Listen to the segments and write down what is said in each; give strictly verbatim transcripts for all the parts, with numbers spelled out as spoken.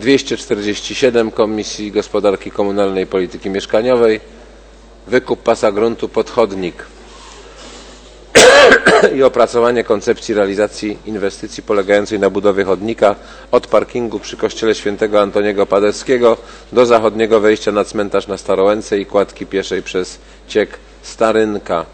dwieście czterdzieści siedem Komisji Gospodarki Komunalnej i Polityki Mieszkaniowej. Wykup pasa gruntu pod chodnik i opracowanie koncepcji realizacji inwestycji polegającej na budowie chodnika od parkingu przy kościele świętego Antoniego Paderskiego do zachodniego wejścia na cmentarz na Starołęce i kładki pieszej przez ciek Starynka.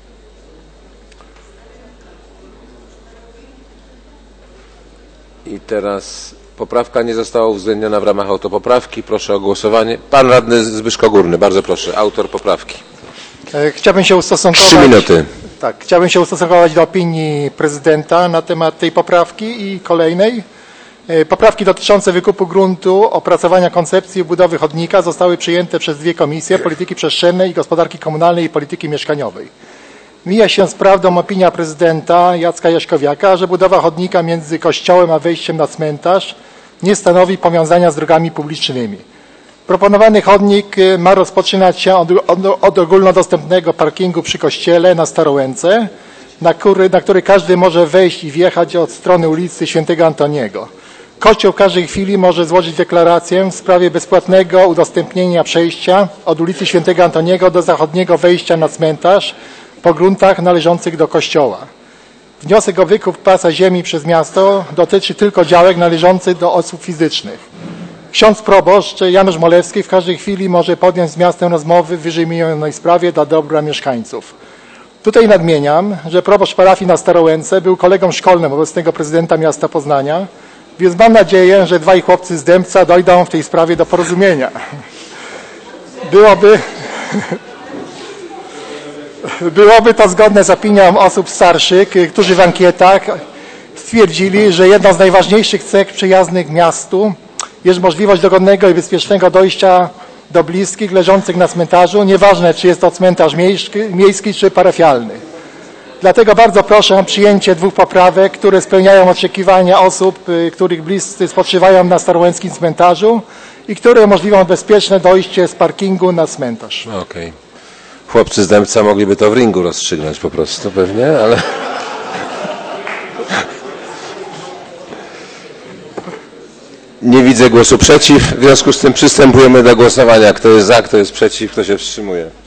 I teraz poprawka nie została uwzględniona w ramach autopoprawki. Proszę o głosowanie. Pan radny Zbyszko Górny, bardzo proszę, autor poprawki. Chciałbym się ustosunkować. Trzy minuty. Tak, chciałbym się ustosunkować do opinii prezydenta na temat tej poprawki i kolejnej. Poprawki dotyczące wykupu gruntu, opracowania koncepcji i budowy chodnika zostały przyjęte przez dwie komisje: Polityki Przestrzennej i Gospodarki Komunalnej i Polityki Mieszkaniowej. Mija się z prawdą opinia prezydenta Jacka Jaśkowiaka, że budowa chodnika między kościołem a wejściem na cmentarz nie stanowi powiązania z drogami publicznymi. Proponowany chodnik ma rozpoczynać się od, od, od ogólnodostępnego parkingu przy kościele na Starołęce, na który, na który każdy może wejść i wjechać od strony ulicy Świętego Antoniego. Kościół w każdej chwili może złożyć deklarację w sprawie bezpłatnego udostępnienia przejścia od ulicy Świętego Antoniego do zachodniego wejścia na cmentarz po gruntach należących do kościoła. Wniosek o wykup pasa ziemi przez miasto dotyczy tylko działek należących do osób fizycznych. Ksiądz proboszcz Janusz Molewski w każdej chwili może podjąć z miastem rozmowy w wyżej wymienionej sprawie dla dobra mieszkańców. Tutaj nadmieniam, że proboszcz parafii na Starołęce był kolegą szkolnym obecnego prezydenta miasta Poznania, więc mam nadzieję, że dwaj chłopcy z Dębca dojdą w tej sprawie do porozumienia. Byłoby, byłoby to zgodne z opinią osób starszych, którzy w ankietach stwierdzili, że jedną z najważniejszych cech przyjaznych miastu jest możliwość dogodnego i bezpiecznego dojścia do bliskich leżących na cmentarzu, nieważne czy jest to cmentarz miejski, miejski czy parafialny. Dlatego bardzo proszę o przyjęcie dwóch poprawek, które spełniają oczekiwania osób, których bliscy spoczywają na starołęckim cmentarzu i które umożliwią bezpieczne dojście z parkingu na cmentarz. Okej. Okay. Chłopcy z Dębca mogliby to w ringu rozstrzygnąć po prostu pewnie, ale... Nie widzę głosu przeciw, w związku z tym przystępujemy do głosowania. Kto jest za, kto jest przeciw, kto się wstrzymuje.